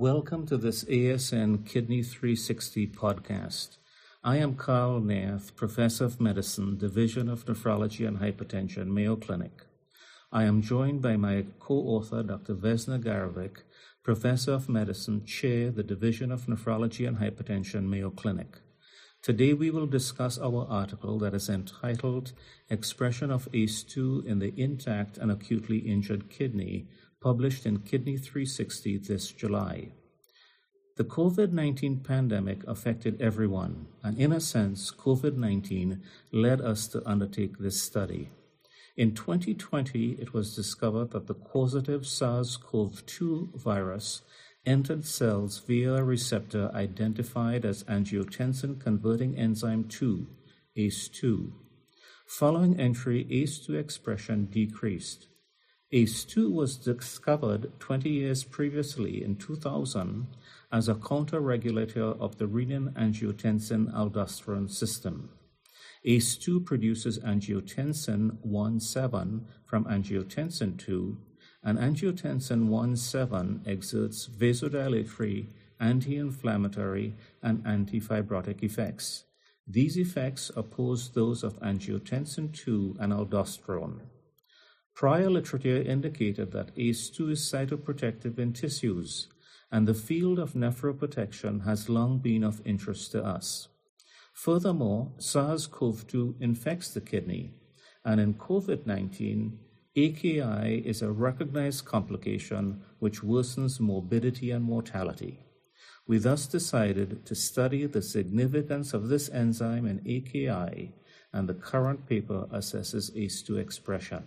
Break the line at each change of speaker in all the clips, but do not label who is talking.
Welcome to this ASN Kidney 360 podcast. I am Carl Nath, Professor of Medicine, Division of Nephrology and Hypertension, Mayo Clinic. I am joined by my co-author, Dr. Vesna Garovic, Professor of Medicine, Chair, the Division of Nephrology and Hypertension, Mayo Clinic. Today we will discuss our article that is entitled Expression of ACE2 in the Intact and Acutely Injured Kidney, published in Kidney 360 this July. The COVID-19 pandemic affected everyone, and in a sense, COVID-19 led us to undertake this study. In 2020, it was discovered that the causative SARS-CoV-2 virus entered cells via a receptor identified as angiotensin-converting enzyme 2, ACE2. Following entry, ACE2 expression decreased. ACE2 was discovered 20 years previously in 2000 as a counter-regulator of the renin-angiotensin-aldosterone system. ACE2 produces angiotensin 1,7 from angiotensin 2, and angiotensin 1,7 exerts vasodilatory, anti-inflammatory, and anti-fibrotic effects. These effects oppose those of angiotensin 2 and aldosterone. Prior literature indicated that ACE2 is cytoprotective in tissues, and the field of nephroprotection has long been of interest to us. Furthermore, SARS-CoV-2 infects the kidney, and in COVID-19, AKI is a recognized complication which worsens morbidity and mortality. We thus decided to study the significance of this enzyme in AKI, and the current paper assesses ACE2 expression.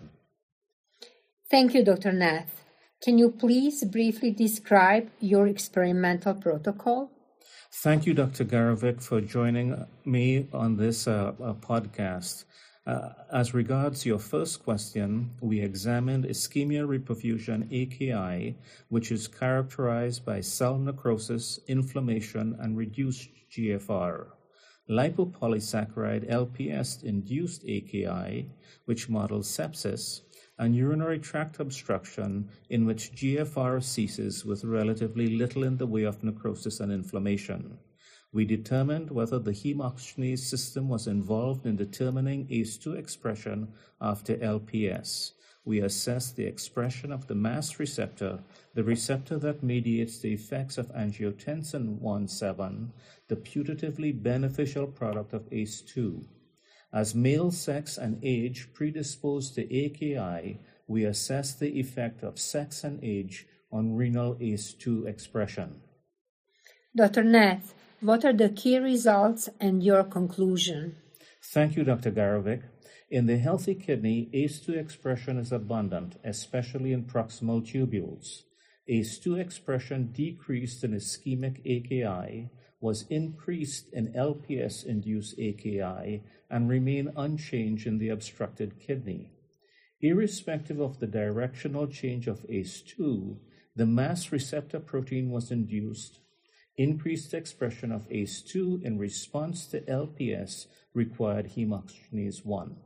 Thank you, Dr. Nath. Can you please briefly describe your experimental protocol?
Thank you, Dr. Garovic, for joining me on this podcast. As regards your first question, we examined ischemia reperfusion AKI, which is characterized by cell necrosis, inflammation, and reduced GFR. Lipopolysaccharide LPS-induced AKI, which models sepsis, and urinary tract obstruction, in which GFR ceases with relatively little in the way of necrosis and inflammation. We determined whether the heme oxygenase system was involved in determining ACE2 expression after LPS. We assessed the expression of the MAS receptor, the receptor that mediates the effects of angiotensin 1,7, the putatively beneficial product of ACE2. As male sex and age predispose to AKI, we assessed the effect of sex and age on renal ACE2 expression.
Dr. Nath, what are the key results and your conclusion?
Thank you, Dr. Garovic. In the healthy kidney, ACE2 expression is abundant, especially in proximal tubules. ACE2 expression decreased in ischemic AKI, was increased in LPS-induced AKI, and remained unchanged in the obstructed kidney. Irrespective of the directional change of ACE2, the MAS receptor protein was induced. Increased expression of ACE2 in response to LPS required heme oxygenase 1.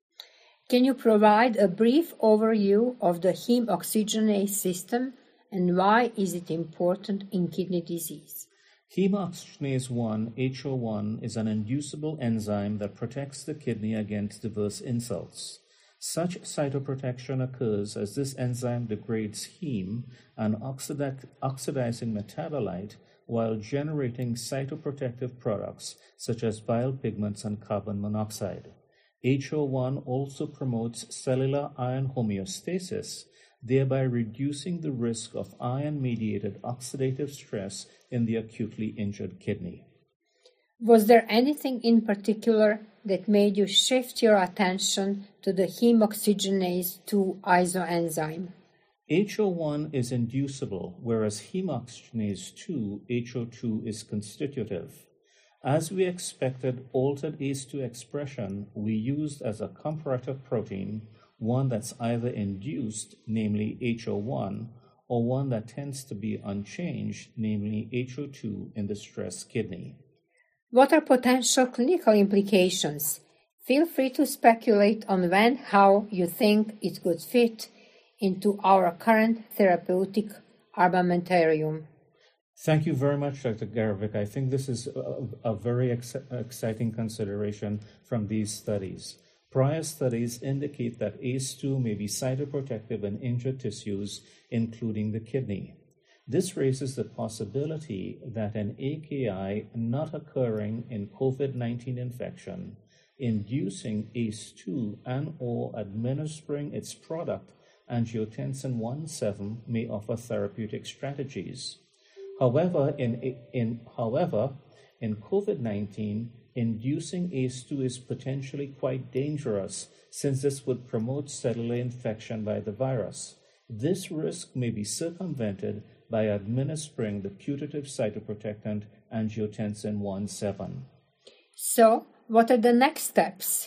Can you provide a brief overview of the heme oxygenase system and why is it important in kidney disease?
Heme oxygenase 1, HO1, is an inducible enzyme that protects the kidney against diverse insults. Such cytoprotection occurs as this enzyme degrades heme, an oxidizing metabolite, while generating cytoprotective products such as bile pigments and carbon monoxide. HO1 also promotes cellular iron homeostasis, thereby reducing the risk of iron-mediated oxidative stress in the acutely injured kidney.
Was there anything in particular that made you shift your attention to the heme oxygenase 2 isoenzyme?
HO1 is inducible, whereas heme oxygenase 2, HO2, is constitutive. As we expected altered ACE2 expression, we used as a comparator protein one that's either induced, namely HO1, or one that tends to be unchanged, namely HO2 in the stressed kidney.
What are potential clinical implications? Feel free to speculate on when, how you think it could fit into our current therapeutic armamentarium.
Thank you very much, Dr. Garavik. I think this is a very exciting consideration from these studies. Prior studies indicate that ACE2 may be cytoprotective in injured tissues, including the kidney. This raises the possibility that an AKI not occurring in COVID-19 infection, inducing ACE2 and/or administering its product, angiotensin 1-7, may offer therapeutic strategies. However, in COVID-19, inducing ACE2 is potentially quite dangerous since this would promote cellular infection by the virus. This risk may be circumvented by administering the putative cytoprotectant angiotensin 1-7.
So, what are the next steps?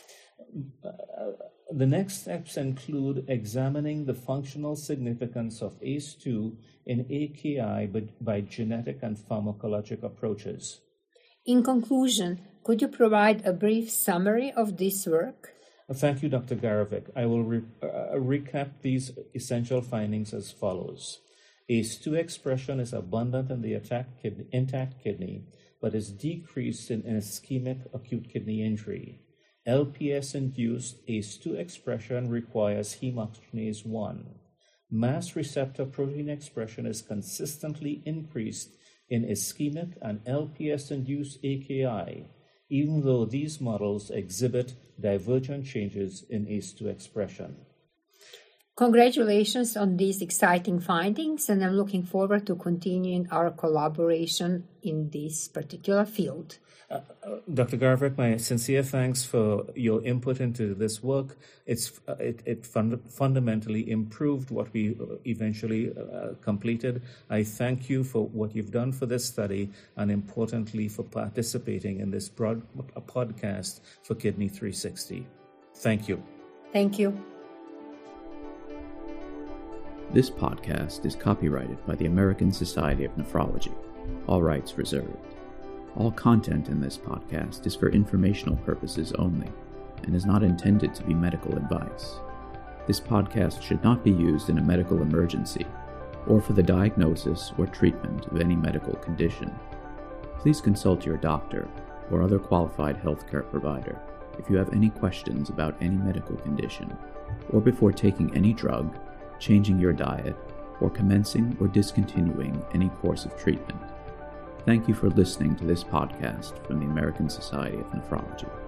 The next steps include examining the functional significance of ACE2 in AKI by genetic and pharmacologic approaches.
In conclusion, could you provide a brief summary of this work?
Thank you, Dr. Garavik. I will recap these essential findings as follows. ACE2 expression is abundant in the intact kidney, but is decreased in ischemic acute kidney injury. LPS-induced ACE2 expression requires heme oxygenase 1. Mass receptor protein expression is consistently increased in ischemic and LPS-induced AKI, even though these models exhibit divergent changes in ACE2 expression.
Congratulations on these exciting findings, and I'm looking forward to continuing our collaboration in this particular field.
Dr. Garavik, my sincere thanks for your input into this work. It fundamentally improved what we eventually completed. I thank you for what you've done for this study and, importantly, for participating in this podcast for Kidney 360. Thank you.
Thank you.
This podcast is copyrighted by the American Society of Nephrology. All rights reserved. All content in this podcast is for informational purposes only and is not intended to be medical advice. This podcast should not be used in a medical emergency or for the diagnosis or treatment of any medical condition. Please consult your doctor or other qualified healthcare provider if you have any questions about any medical condition or before taking any drug, changing your diet, or commencing or discontinuing any course of treatment. Thank you for listening to this podcast from the American Society of Nephrology.